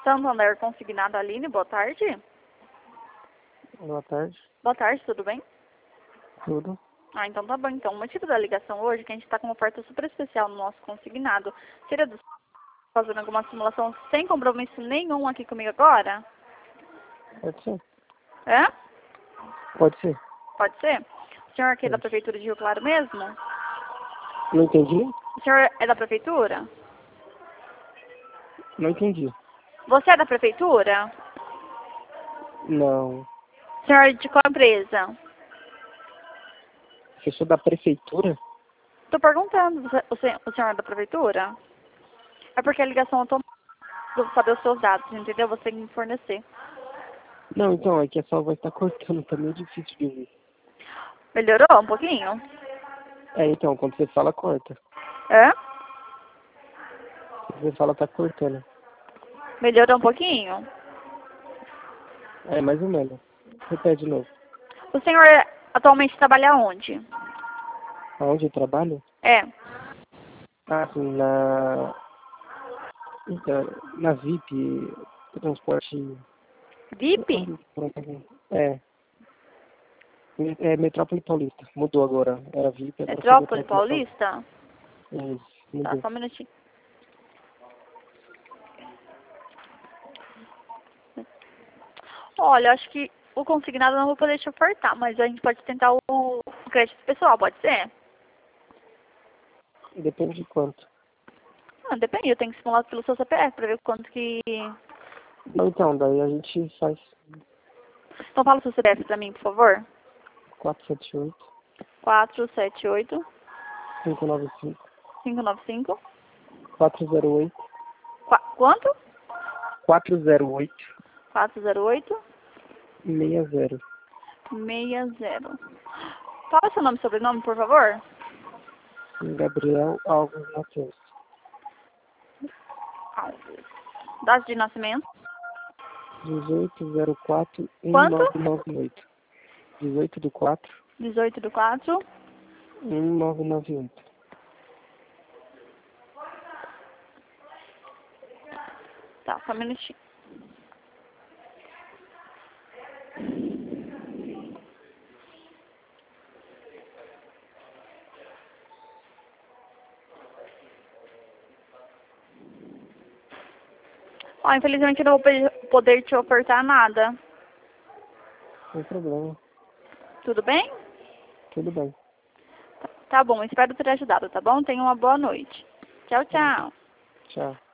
Santander Consignado, Aline, boa tarde. Boa tarde. Boa tarde, tudo bem? Tudo. Ah, então tá bom. Então, o motivo da ligação hoje é que a gente está com uma oferta super especial no nosso consignado. Seria do fazendo alguma simulação sem compromisso nenhum aqui comigo agora? Pode ser. É? Pode ser. Pode ser? O senhor aqui é da Pode. Prefeitura de Rio Claro mesmo? Não entendi? O senhor é da Prefeitura? Não entendi. Você é da Prefeitura? Não. O senhor é de qual empresa? Eu sou da prefeitura? Estou perguntando, o senhor é da Prefeitura? É porque a ligação automática para saber os seus dados, entendeu? Você tem que me fornecer. Não, então, é que a sua voz tá cortando, tá meio difícil de ouvir. Melhorou um pouquinho? É, então, quando você fala, corta. É? Quando você fala, tá cortando. Melhorou um pouquinho? É, mais ou menos. Repete de novo. O senhor atualmente trabalha onde? Aonde eu trabalho? É. Ah, sim, então, na VIP, transporte... VIP? É, é Metrópole Paulista. Mudou agora. Era VIP, agora foi Metrópole Metrópole Paulista. Paulista? Isso, Tá, mudou. só um minutinho. Olha, acho que o consignado eu não vou poder te ofertar, mas a gente pode tentar o crédito pessoal, pode ser? Depende de quanto. Ah, depende, eu tenho que simular pelo seu CPF pra ver quanto que... Não, então, daí a gente faz Então fala o seu CPF pra mim, por favor. 478 478 595 595 408 Quanto? 408 408 60. 60. Qual é o seu nome e sobrenome, por favor? Gabriel Alves Matheus. Alves. Data de nascimento? 1804 Quanto? 1998. 18 do 4 18/4. 1998. Tá, só um minutinho. Ó, infelizmente eu não vou poder te ofertar nada. Sem problema. Tudo bem? Tudo bem. Tá bom, espero ter ajudado, tá bom? Tenha uma boa noite. Tchau, tchau. Tchau.